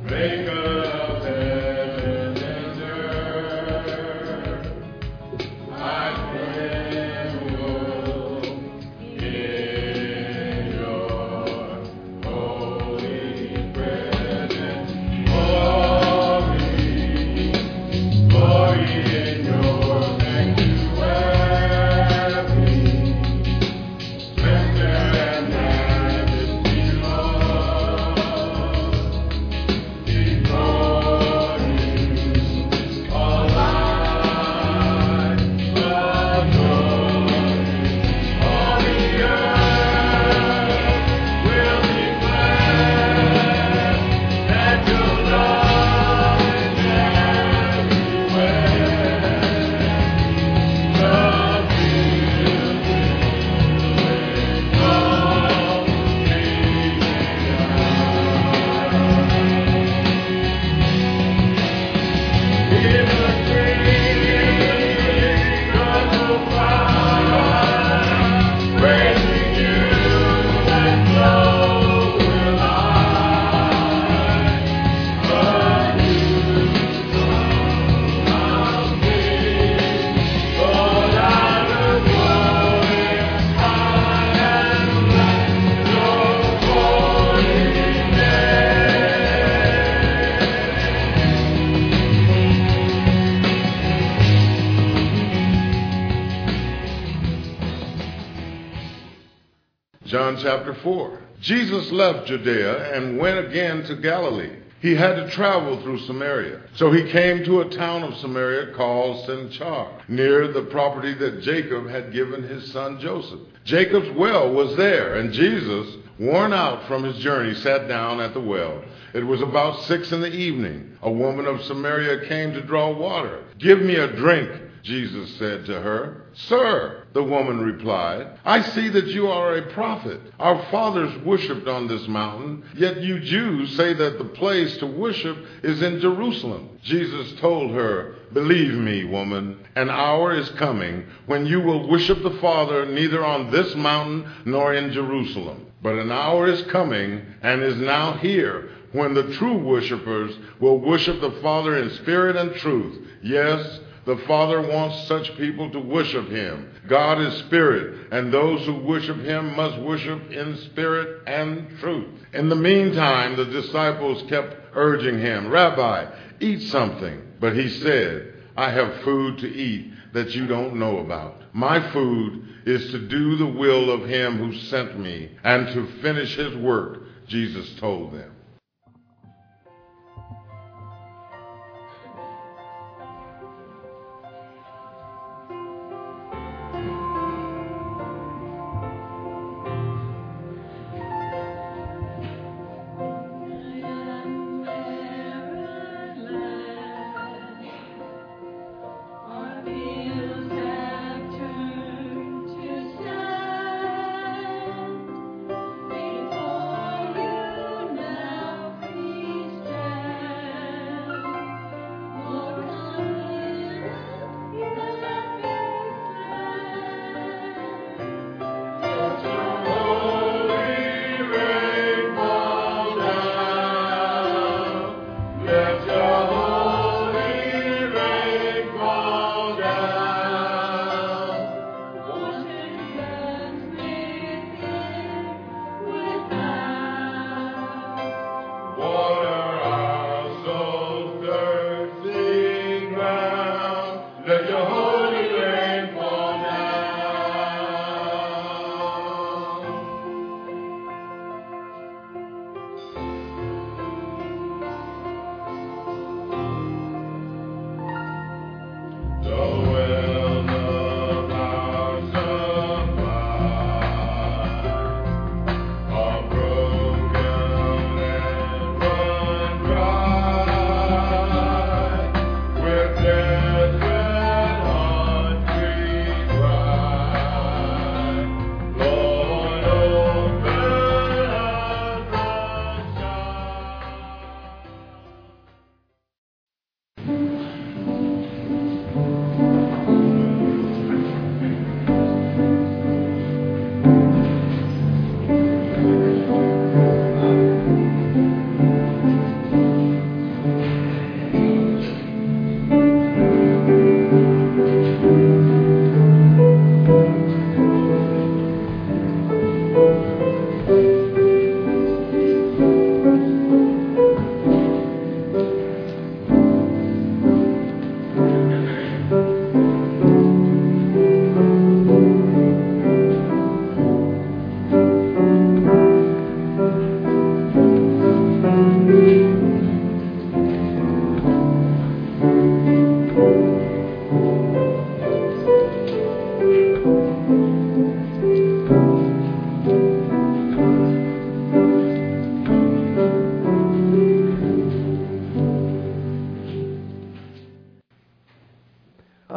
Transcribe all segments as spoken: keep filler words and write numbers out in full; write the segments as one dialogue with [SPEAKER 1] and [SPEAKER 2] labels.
[SPEAKER 1] John chapter four. Jesus left Judea and went again to Galilee. He had to travel through Samaria. So he came to a town of Samaria called Sychar, near the property that Jacob had given his son Joseph. Jacob's well was there, and Jesus, worn out from his journey, sat down at the well. It was about six in the evening. A woman of Samaria came to draw water. "Give me a drink," Jesus said to her. "Sir," the woman replied, "I see that you are a prophet. Our fathers worshipped on this mountain, yet you Jews say that the place to worship is in Jerusalem." Jesus told her, "Believe me, woman, an hour is coming when you will worship the Father neither on this mountain nor in Jerusalem. But an hour is coming and is now here when the true worshipers will worship the Father in spirit and truth. Yes, the Father wants such people to worship him. God is spirit, and those who worship him must worship in spirit and truth." In the meantime, the disciples kept urging him, "Rabbi, eat something." But he said, "I have food to eat that you don't know about. My food is to do the will of him who sent me and to finish his work," Jesus told them.
[SPEAKER 2] Before you now.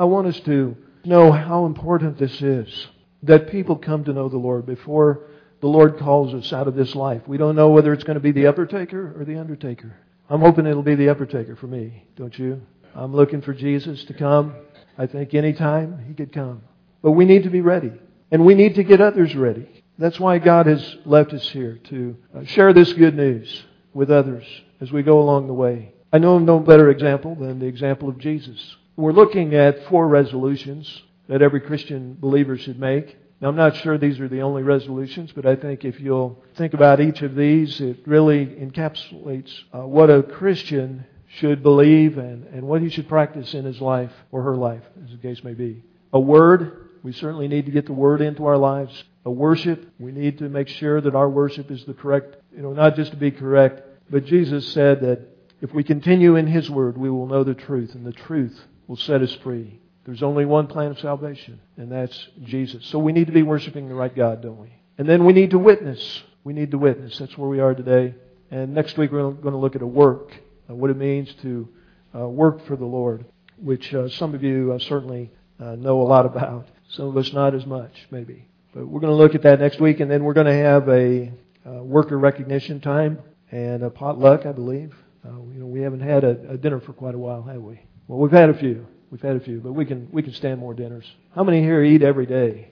[SPEAKER 2] I want us to know how important this is, that people come to know the Lord before the Lord calls us out of this life. We don't know whether it's going to be the uppertaker or the undertaker. I'm hoping it'll be the uppertaker for me, don't you? I'm looking for Jesus to come. I think any time He could come. But we need to be ready. And we need to get others ready. That's why God has left us here, to share this good news with others as we go along the way. I know no better example than the example of Jesus. We're looking at four resolutions that every Christian believer should make. Now, I'm not sure these are the only resolutions, but I think if you'll think about each of these, it really encapsulates uh, what a Christian should believe and, and what he should practice in his life or her life, as the case may be. A word, we certainly need to get the Word into our lives. A worship, we need to make sure that our worship is the correct, you know, not just to be correct, but Jesus said that if we continue in His Word, we will know the truth, and the truth will set us free. There's only one plan of salvation, and that's Jesus. So we need to be worshiping the right God, don't we? And then we need to witness. We need to witness. That's where we are today. And next week we're going to look at a work, uh, what it means to uh, work for the Lord, which uh, some of you uh, certainly uh, know a lot about. Some of us not as much, maybe. But we're going to look at that next week, and then we're going to have a uh, worker recognition time and a potluck, I believe. Uh, you know, we haven't had a, a dinner for quite a while, have we? Well, we've had a few. We've had a few, but we can we can stand more dinners. How many here eat every day?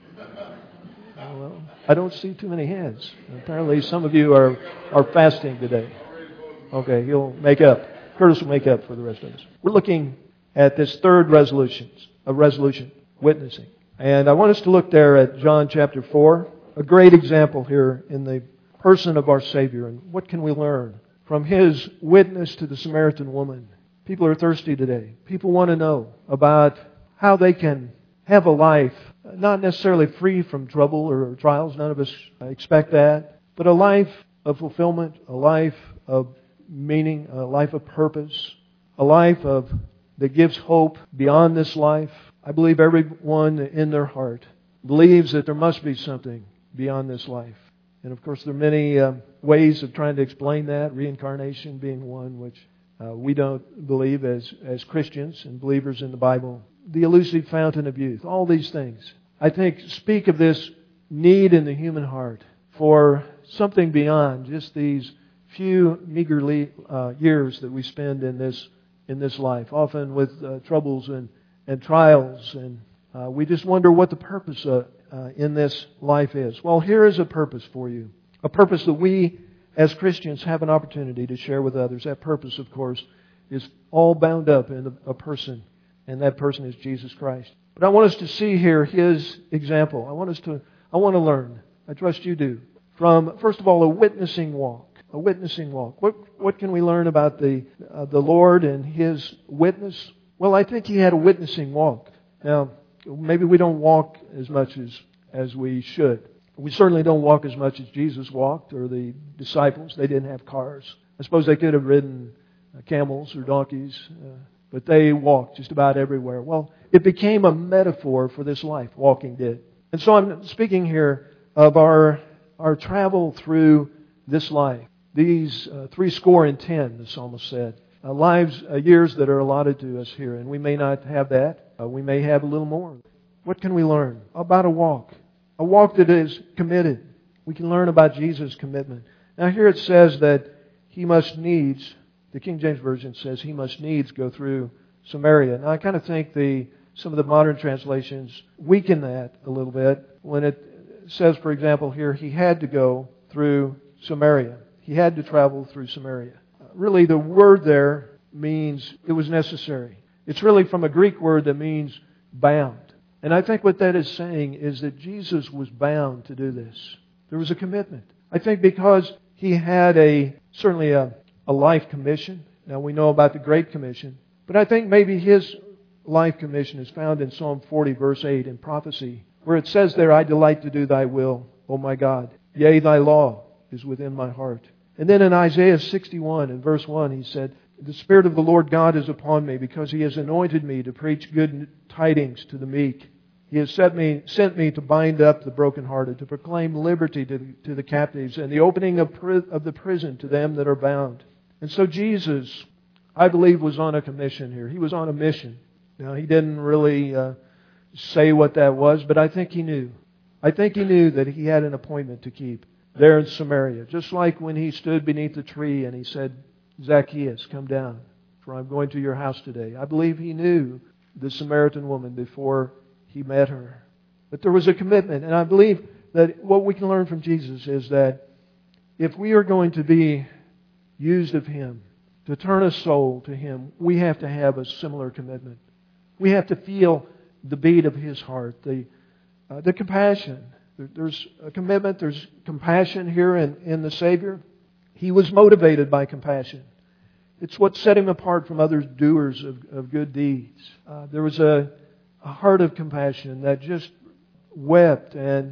[SPEAKER 2] Well, I don't see too many hands. Apparently, some of you are, are fasting today. Okay, he'll make up. Curtis will make up for the rest of us. We're looking at this third resolution, a resolution, witnessing. And I want us to look there at John chapter four, a great example here in the person of our Savior. And what can we learn from His witness to the Samaritan woman? People are thirsty today. People want to know about how they can have a life, not necessarily free from trouble or trials. None of us expect that. But a life of fulfillment, a life of meaning, a life of purpose, a life of that gives hope beyond this life. I believe everyone in their heart believes that there must be something beyond this life. And of course there are many uh, ways of trying to explain that, reincarnation being one, which uh, we don't believe as, as Christians and believers in the Bible. The elusive fountain of youth, all these things, I think, speak of this need in the human heart for something beyond just these few meager uh, years that we spend in this in this life, often with uh, troubles and, and trials, and uh, we just wonder what the purpose uh, uh, in this life is. Well, here is a purpose for you, a purpose that we as Christians have an opportunity to share with others. That purpose, of course, is all bound up in a person, and that person is Jesus Christ. But I want us to see here His example. I want us to, I want to learn, I trust you do, from, first of all, a witnessing walk. A witnessing walk. What what can we learn about the uh, the Lord and His witness? Well, I think He had a witnessing walk. Now, maybe we don't walk as much as, as we should. We certainly don't walk as much as Jesus walked, or the disciples. They didn't have cars. I suppose they could have ridden uh, camels or donkeys, uh, but they walked just about everywhere. Well, it became a metaphor for this life, walking did. And so I'm speaking here of our our travel through this life. These uh, three score and ten, the psalmist said, uh, lives, uh, years that are allotted to us here. And we may not have that. Uh, we may have a little more. What can we learn about a walk? A walk that is committed. We can learn about Jesus' commitment. Now here it says that He must needs, the King James Version says He must needs go through Samaria. Now I kind of think the some of the modern translations weaken that a little bit when it says, for example, here, He had to go through Samaria. He had to travel through Samaria. Really, the word there means it was necessary. It's really from a Greek word that means bound. And I think what that is saying is that Jesus was bound to do this. There was a commitment. I think because He had a certainly a, a life commission. Now we know about the Great Commission. But I think maybe His life commission is found in Psalm forty, verse eight, in prophecy, where it says there, I delight to do Thy will, O my God. Yea, Thy law is within my heart. And then in Isaiah sixty-one, in verse one, He said, the Spirit of the Lord God is upon me, because He has anointed me to preach good tidings to the meek. He has sent me, sent me to bind up the brokenhearted, to proclaim liberty to, to the captives, and the opening of, pri- of the prison to them that are bound. And so Jesus, I believe, was on a commission here. He was on a mission. Now, he didn't really uh, say what that was, but I think he knew. I think he knew that he had an appointment to keep there in Samaria. Just like when he stood beneath the tree and he said, Zacchaeus, come down, for I'm going to your house today. I believe he knew the Samaritan woman before he met her. But there was a commitment, and I believe that what we can learn from Jesus is that if we are going to be used of Him, to turn a soul to Him, we have to have a similar commitment. We have to feel the beat of His heart, the uh, the compassion. There, there's a commitment, there's compassion here in, in the Savior. He was motivated by compassion. It's what set Him apart from other doers of, of good deeds. Uh, there was a, a heart of compassion that just wept and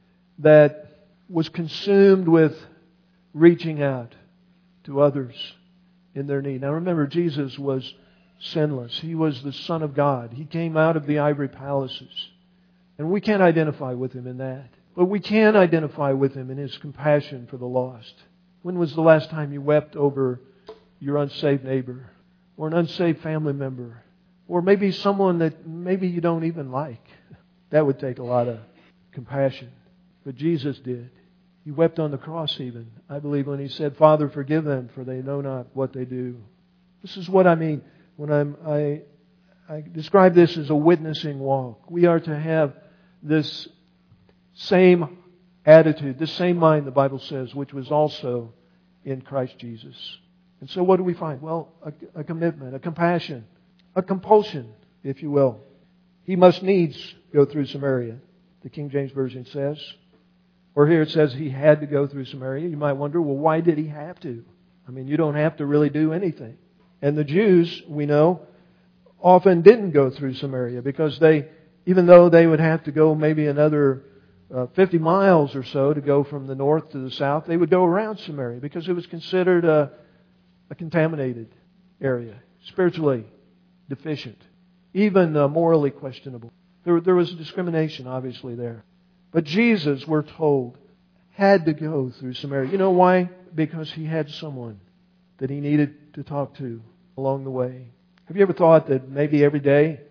[SPEAKER 2] that was consumed with reaching out to others in their need. Now remember, Jesus was sinless. He was the Son of God. He came out of the ivory palaces. And we can't identify with Him in that. But we can identify with Him in His compassion for the lost. When was the last time you wept over your unsaved neighbor? Or an unsaved family member? Or maybe someone that maybe you don't even like? That would take a lot of compassion. But Jesus did. He wept on the cross even, I believe, when He said, Father, forgive them, for they know not what they do. This is what I mean when I'm, I, I describe this as a witnessing walk. We are to have this same attitude, this same mind, the Bible says, which was also in Christ Jesus. And so what do we find? Well, a, a commitment, a compassion, a compulsion, if you will. He must needs go through Samaria, the King James Version says. Or here it says he had to go through Samaria. You might wonder, well, why did he have to? I mean, you don't have to really do anything. And the Jews, we know, often didn't go through Samaria because they, even though they would have to go maybe another uh, fifty miles or so to go from the north to the south, they would go around Samaria because it was considered a, a contaminated area, spiritually deficient, even uh, morally questionable. There, there was discrimination, obviously, there. But Jesus, we're told, had to go through Samaria. You know why? Because He had someone that He needed to talk to along the way. Have you ever thought that maybe every day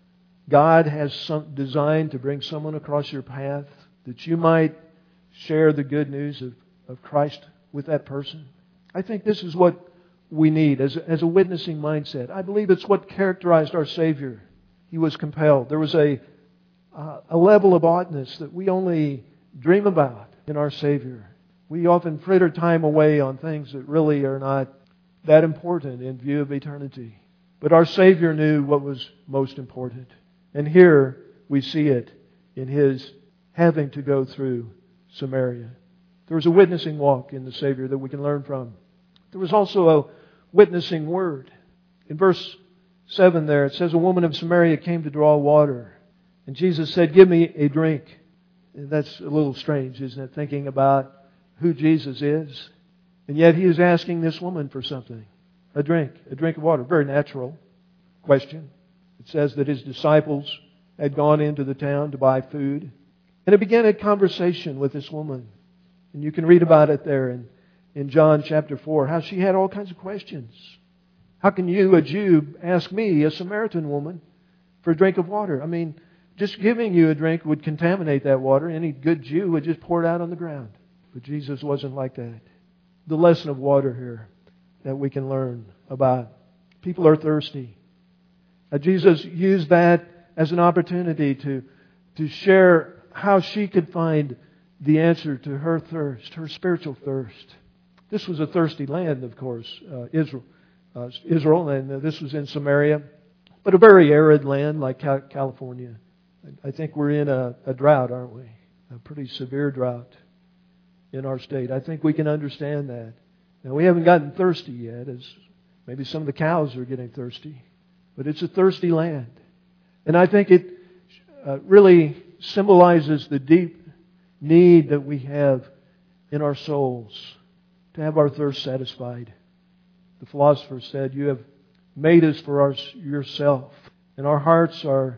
[SPEAKER 2] God has some designed to bring someone across your path that you might share the good news of, of Christ with that person? I think this is what we need as a, as a witnessing mindset. I believe it's what characterized our Savior. He was compelled. There was a Uh, a level of oughtness that we only dream about in our Savior. We often fritter time away on things that really are not that important in view of eternity. But our Savior knew what was most important. And here we see it in His having to go through Samaria. There was a witnessing walk in the Savior that we can learn from. There was also a witnessing word. In verse seven there, it says, a woman of Samaria came to draw water. And Jesus said, give me a drink. And that's a little strange, isn't it? Thinking about who Jesus is. And yet He is asking this woman for something. A drink. A drink of water. Very natural question. It says that His disciples had gone into the town to buy food. And it began a conversation with this woman. And you can read about it there in, in John chapter four. How she had all kinds of questions. How can you, a Jew, ask me, a Samaritan woman, for a drink of water? I mean, just giving you a drink would contaminate that water. Any good Jew would just pour it out on the ground. But Jesus wasn't like that. The lesson of water here that we can learn about. People are thirsty. Uh, Jesus used that as an opportunity to, to share how she could find the answer to her thirst, her spiritual thirst. This was a thirsty land, of course, uh, Israel, uh, Israel, and uh, this was in Samaria. But a very arid land like California. I think we're in a, a drought, aren't we? A pretty severe drought in our state. I think we can understand that. Now, we haven't gotten thirsty yet, as maybe some of the cows are getting thirsty. But it's a thirsty land. And I think it uh, really symbolizes the deep need that we have in our souls to have our thirst satisfied. The philosopher said, you have made us for our, yourself, and our hearts are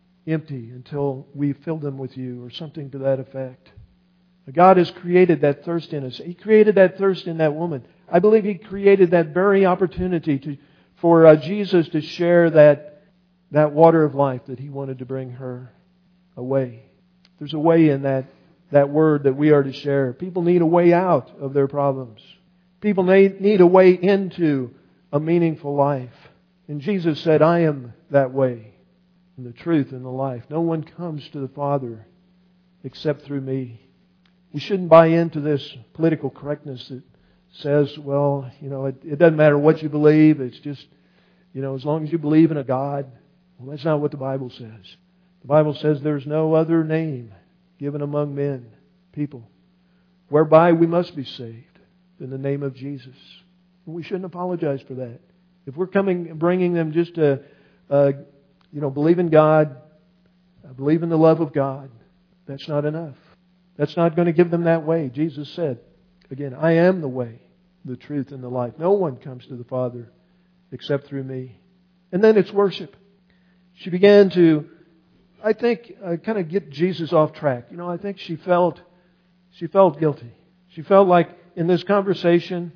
[SPEAKER 2] empty until we fill them with you, or something to that effect. God has created that thirst in us. He created that thirst in that woman. I believe He created that very opportunity to, for uh, Jesus to share that that water of life that He wanted to bring her a way. There's a way in that, that word that we are to share. People need a way out of their problems. People need, need a way into a meaningful life. And Jesus said, I am that way, and the truth, and the life. No one comes to the Father except through me. We shouldn't buy into this political correctness that says, well, you know, it, it doesn't matter what you believe. It's just, you know, as long as you believe in a God. Well, that's not what the Bible says. The Bible says there's no other name given among men, people, whereby we must be saved than the name of Jesus. And we shouldn't apologize for that. If we're coming, bringing them just to, uh, you know, believe in God, uh, believe in the love of God, that's not enough. That's not going to give them that way. Jesus said, again, I am the way, the truth, and the life. No one comes to the Father except through me. And then it's worship. She began to, I think, uh, kind of get Jesus off track. You know, I think she felt, she felt guilty. She felt like in this conversation,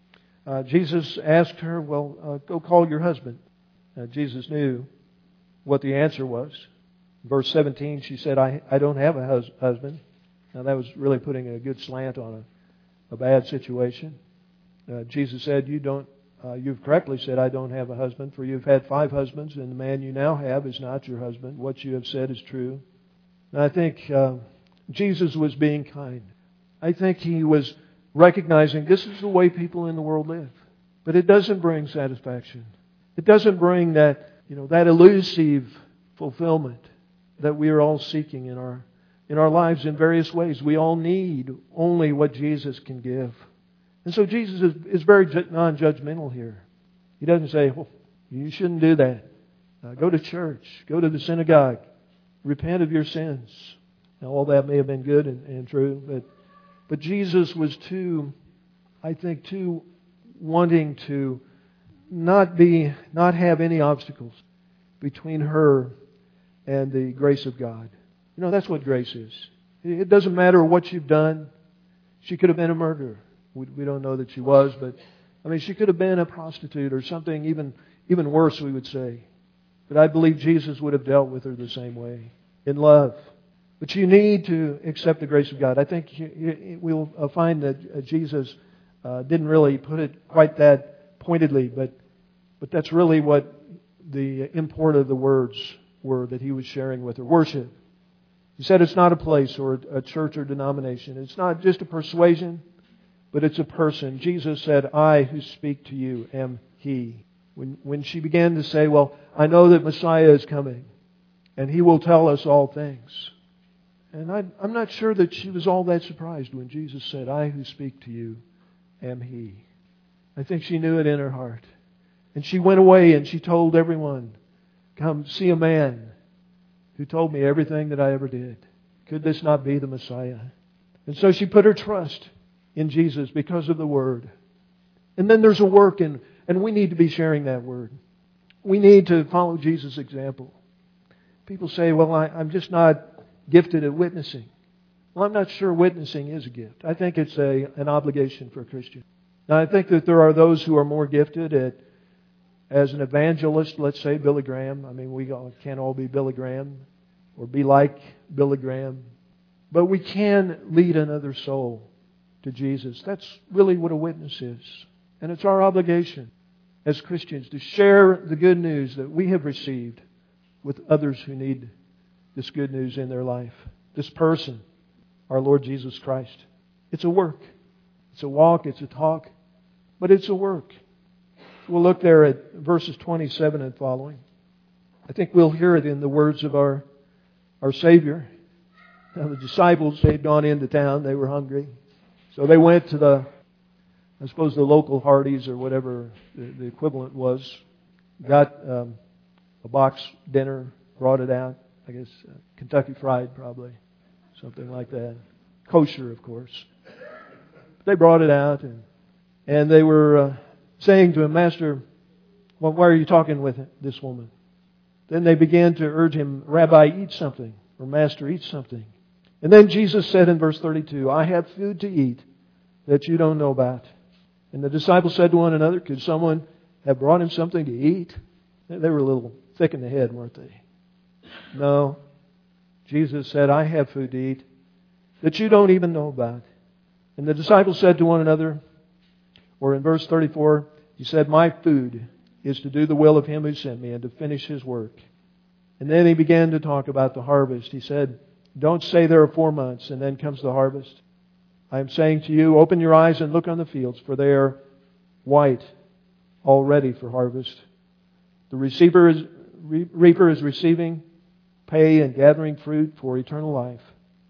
[SPEAKER 2] uh, Jesus asked her, well, uh, go call your husband. Uh, Jesus knew what the answer was. Verse seventeen, she said, I, I don't have a hus- husband. Now that was really putting a good slant on a, a bad situation. Uh, Jesus said, you don't, uh, you've correctly said, I don't have a husband, for you've had five husbands, and the man you now have is not your husband. What you have said is true. And I think uh, Jesus was being kind. I think He was recognizing this is the way people in the world live. But it doesn't bring satisfaction. It doesn't bring that, you know, that elusive fulfillment that we are all seeking in our in our lives in various ways. We all need only what Jesus can give. And so Jesus is, is very non-judgmental here. He doesn't say, well, you shouldn't do that. Uh, go to church. Go to the synagogue. Repent of your sins. Now all that may have been good and, and true, but but Jesus was too, I think, too wanting to not be, not have any obstacles between her and the grace of God. You know, that's what grace is. It doesn't matter what you've done. She could have been a murderer. We, we don't know that she was, but I mean, she could have been a prostitute or something even even worse, we would say. But I believe Jesus would have dealt with her the same way, in love. But you need to accept the grace of God. I think we'll find that Jesus uh, didn't really put it quite that pointedly, but but that's really what the import of the words were that He was sharing with her. Worship. He said it's not a place or a church or denomination. It's not just a persuasion, but it's a person. Jesus said, I who speak to you am He. When, when she began to say, well, I know that Messiah is coming and He will tell us all things. And I, I'm not sure that she was all that surprised when Jesus said, I who speak to you am He. I think she knew it in her heart. And she went away and she told everyone, come see a man who told me everything that I ever did. Could this not be the Messiah? And so she put her trust in Jesus because of the Word. And then there's a work, and, and we need to be sharing that Word. We need to follow Jesus' example. People say, well, I, I'm just not gifted at witnessing. Well, I'm not sure witnessing is a gift. I think it's a an obligation for a Christian. Now, I think that there are those who are more gifted at, as an evangelist, let's say Billy Graham. I mean, we all, can't all be Billy Graham or be like Billy Graham. But we can lead another soul to Jesus. That's really what a witness is. And it's our obligation as Christians to share the good news that we have received with others who need this good news in their life. This person, our Lord Jesus Christ. It's a work. It's a walk. It's a talk. But it's a work. We'll look there at verses twenty-seven and following. I think we'll hear it in the words of our, our Savior. Now, the disciples, they had gone into town. They were hungry. So they went to the, I suppose, the local Hardee's or whatever the, the equivalent was. Got um, a box dinner, brought it out. I guess uh, Kentucky Fried probably. Something like that. Kosher, of course. They brought it out and, and they were uh, saying to him, Master, well, why are you talking with this woman? Then they began to urge him, Rabbi, eat something. Or Master, eat something. And then Jesus said in verse thirty-two, I have food to eat that you don't know about. And the disciples said to one another, could someone have brought him something to eat? They were a little thick in the head, weren't they? No. Jesus said, I have food to eat that you don't even know about. And the disciples said to one another, or in verse thirty-four, He said, my food is to do the will of Him who sent me and to finish His work. And then He began to talk about the harvest. He said, don't say there are four months and then comes the harvest. I am saying to you, open your eyes and look on the fields, for they are white, all ready for harvest. The receiver is, reaper is receiving pay and gathering fruit for eternal life.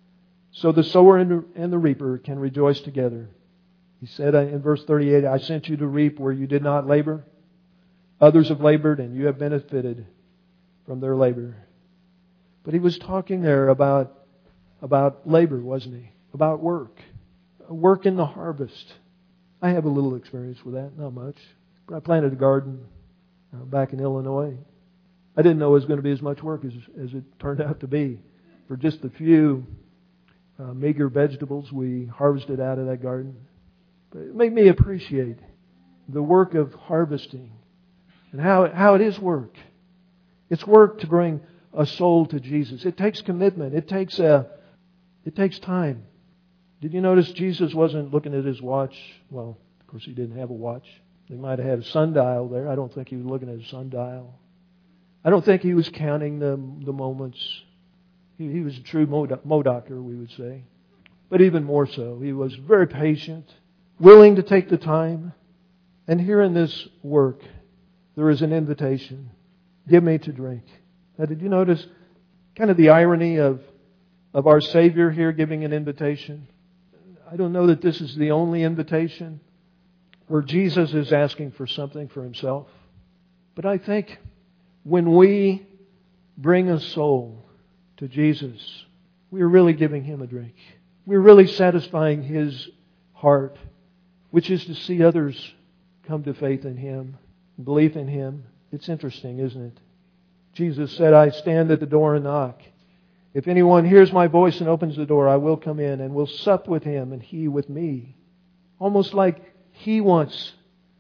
[SPEAKER 2] So the sower and the reaper can rejoice together. He said in verse thirty-eight, I sent you to reap where you did not labor. Others have labored and you have benefited from their labor. But He was talking there about, about labor, wasn't He? About work. Work in the harvest. I have a little experience with that, not much. But I planted a garden uh, back in Illinois. I didn't know it was going to be as much work as, as it turned out to be. For just a few uh, meager vegetables we harvested out of that garden. But it made me appreciate the work of harvesting and how, how it is work. It's work to bring a soul to Jesus. It takes commitment. It takes a, it takes time. Did you notice Jesus wasn't looking at His watch? Well, of course He didn't have a watch. They might have had a sundial there. I don't think He was looking at a sundial. I don't think He was counting the, the moments. He, he was a true Modocker, we would say. But even more so, He was very patient, willing to take the time. And here in this work, there is an invitation. Give me to drink. Now, did you notice kind of the irony of, of our Savior here giving an invitation? I don't know that this is the only invitation where Jesus is asking for something for Himself. But I think when we bring a soul to Jesus, we are really giving Him a drink. We're really satisfying His heart, which is to see others come to faith in Him, belief in Him. It's interesting, isn't it? Jesus said, I stand at the door and knock. If anyone hears my voice and opens the door, I will come in and will sup with him and he with me. Almost like He wants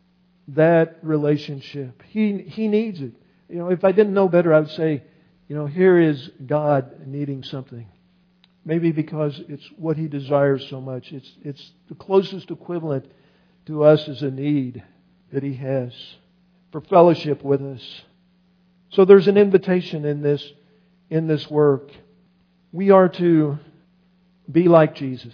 [SPEAKER 2] that relationship. He, he needs it. You know, if I didn't know better, I would say, you know, here is God needing something. Maybe because it's what He desires so much. It's, it's the closest equivalent to us as a need that He has for fellowship with us. So there's an invitation in this, in this work. We are to be like Jesus.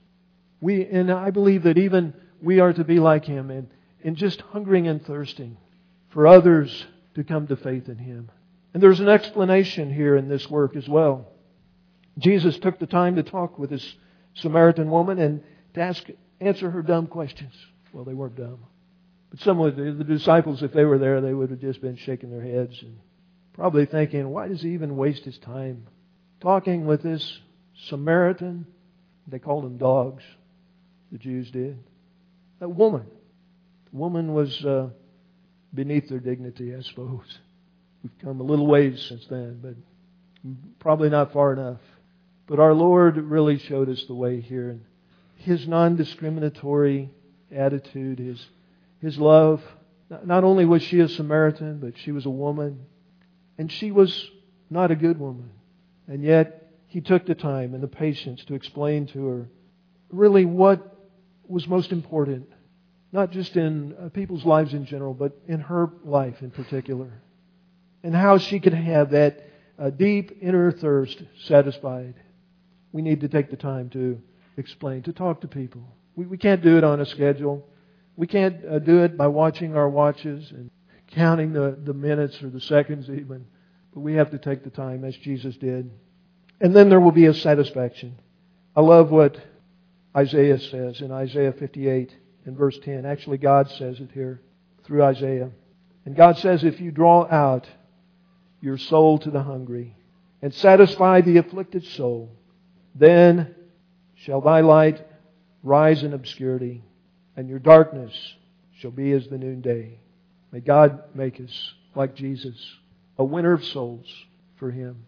[SPEAKER 2] We, and I believe that even we are to be like Him in, in just hungering and thirsting for others to come to faith in Him. And there's an explanation here in this work as well. Jesus took the time to talk with this Samaritan woman and to ask, answer her dumb questions. Well, they weren't dumb. But some of the, the disciples, if they were there, they would have just been shaking their heads and probably thinking, why does He even waste His time talking with this Samaritan? They called them dogs, the Jews did. That woman. The woman was uh, beneath their dignity, I suppose. We've come a little ways since then, but probably not far enough. But our Lord really showed us the way here. And His non-discriminatory attitude, His, His love. Not only was she a Samaritan, but she was a woman. And she was not a good woman. And yet, He took the time and the patience to explain to her really what was most important. Not just in uh, people's lives in general, but in her life in particular. And how she could have that uh, deep inner thirst satisfied. We need to take the time to explain, to talk to people. We, we can't do it on a schedule. We can't uh, do it by watching our watches and counting the, the minutes or the seconds even. But we have to take the time as Jesus did. And then there will be a satisfaction. I love what Isaiah says in Isaiah fifty-eight in verse ten. Actually, God says it here through Isaiah. And God says, if you draw out your soul to the hungry and satisfy the afflicted soul, then shall thy light rise in obscurity, and your darkness shall be as the noonday. May God make us like Jesus, a winner of souls for Him.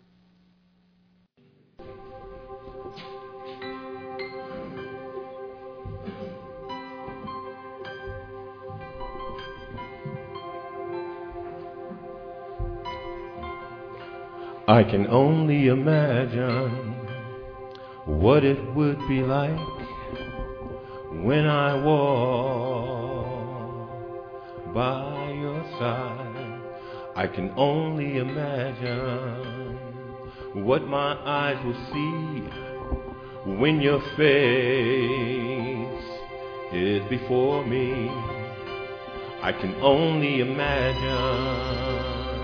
[SPEAKER 3] I can only imagine what it would be like when I walk by your side. I can only imagine what my eyes will see when your face is before me. I can only imagine.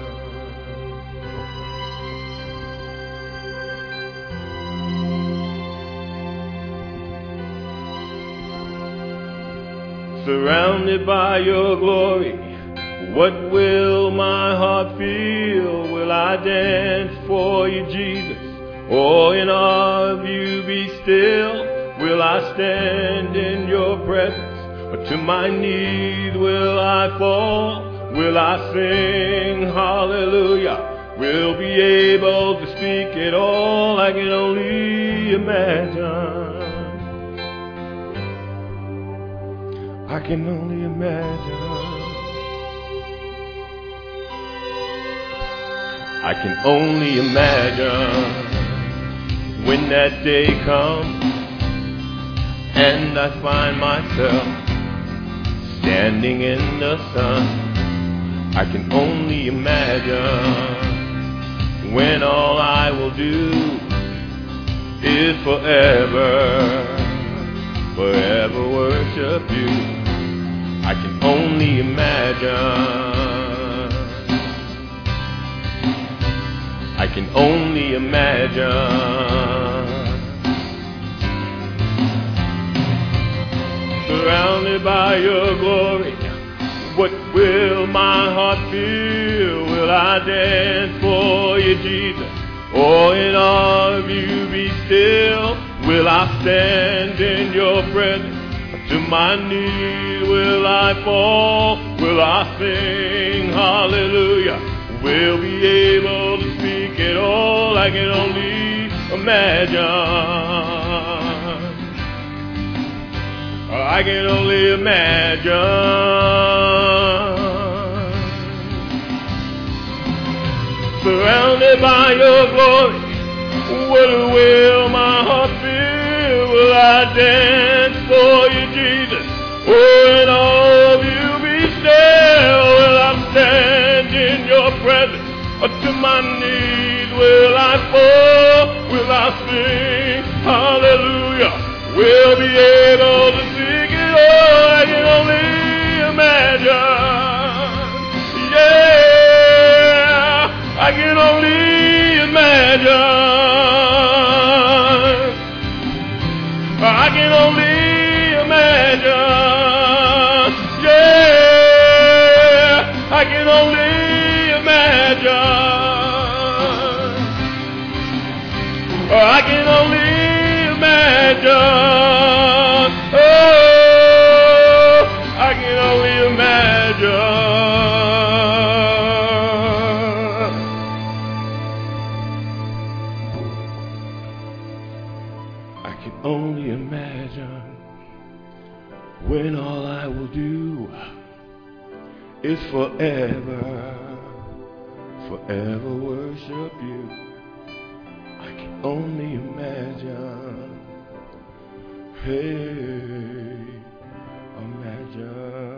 [SPEAKER 3] Surrounded by your glory, what will my heart feel? Will I dance for you, Jesus? Or in awe of you be still? Will I stand in your presence? Or to my knees will I fall? Will I sing hallelujah? Will be able to speak it all? I can only imagine. I can only imagine. I can only imagine when that day comes and I find myself standing in the sun. I can only imagine when all I will do is forever, forever worship you. I can only imagine. I can only imagine. Surrounded by your glory, what will my heart feel? Will I dance for you, Jesus? Or in awe of you be still? Will I stand in your presence? To my knees will I fall? Will I sing hallelujah? Will be able to speak it all? I can only imagine. I can only imagine. Surrounded by your glory, what will my heart feel? Will I dance for you, Jesus? Oh, in all of you be still. Will I stand in your presence? Or to my knees will I fall? Will I sing hallelujah? Will be able to sing it all? I can only imagine. Yeah, I can only imagine. I can only imagine. Yeah, I can only imagine. I can only imagine. Oh, I can only imagine. I can only imagine when all I will do is forever, forever worship you. I can only imagine. Hey, imagine.